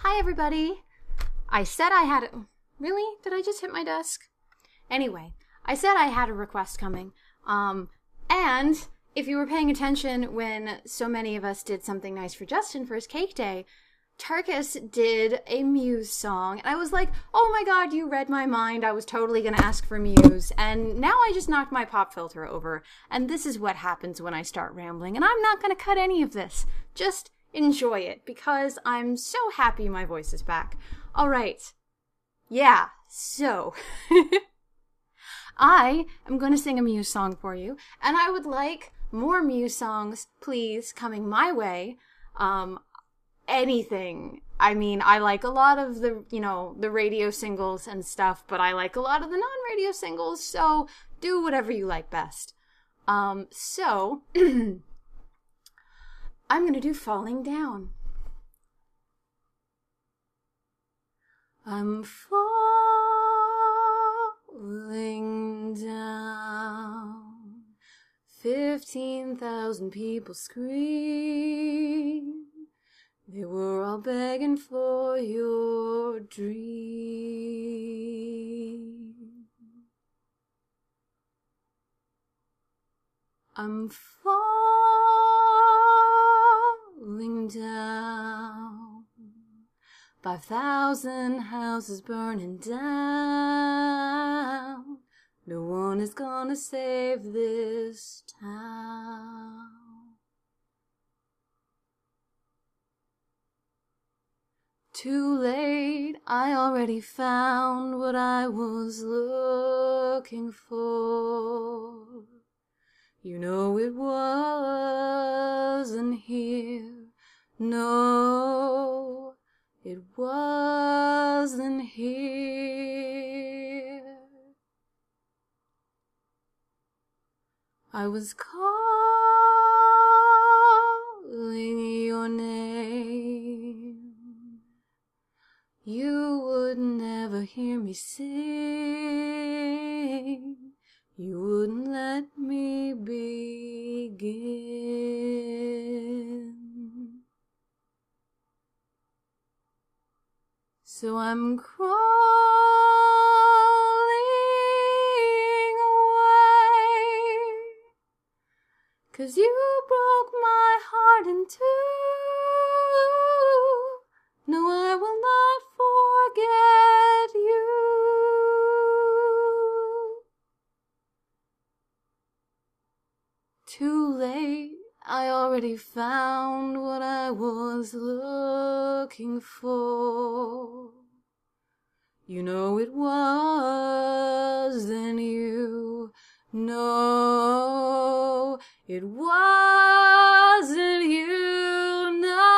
Hi, everybody. I said I had... Really? Did I just hit my desk? Anyway, I said I had a request coming. And if you were paying attention when so many of us did something nice for Justin for his cake day, Tarkus did a Muse song. And I was like, oh my god, you read my mind. I was totally going to ask for Muse. And now I just knocked my pop filter over. And this is what happens when I start rambling. And I'm not going to cut any of this. Just enjoy it, because I'm so happy my voice is back. All right. Yeah, so I am going to sing a Muse song for you, and I would like more Muse songs, please, coming my way. Anything. I mean, I like a lot of the, the radio singles and stuff, but I like a lot of the non-radio singles, so do whatever you like best. So I'm going to do Falling Down. I'm falling down. 15,000 people scream. They were all begging for your dream. I'm falling down. 5,000 houses burning down. No one is gonna save this town. Too late, I already found what I was looking for. You know it wasn't here. No, it wasn't here. I was calling your name. You would never hear me sing. You wouldn't let me begin. So I'm crawling away, 'cause you broke my heart in two. No, I will not forget you. Too late, I already found what I was looking for. You know it wasn't you. No, it wasn't you. No.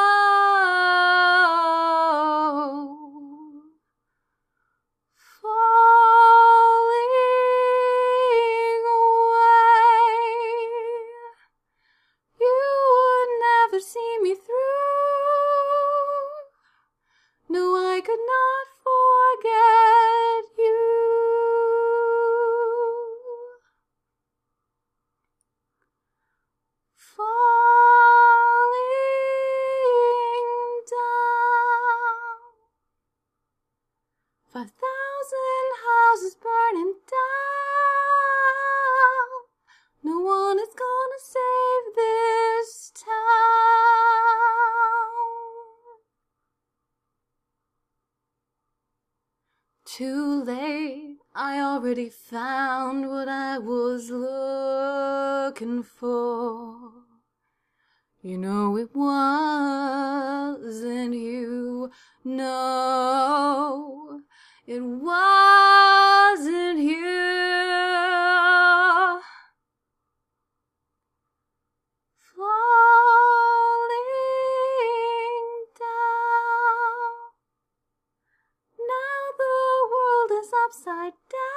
Falling away. You would never see me through. No, I could not forget you. Falling down. 5,000 houses burning down. No one is gonna save this town. Too late, I already found what I was looking for. You know it wasn't you. No, it wasn't you. Falling down. Now the world is upside down.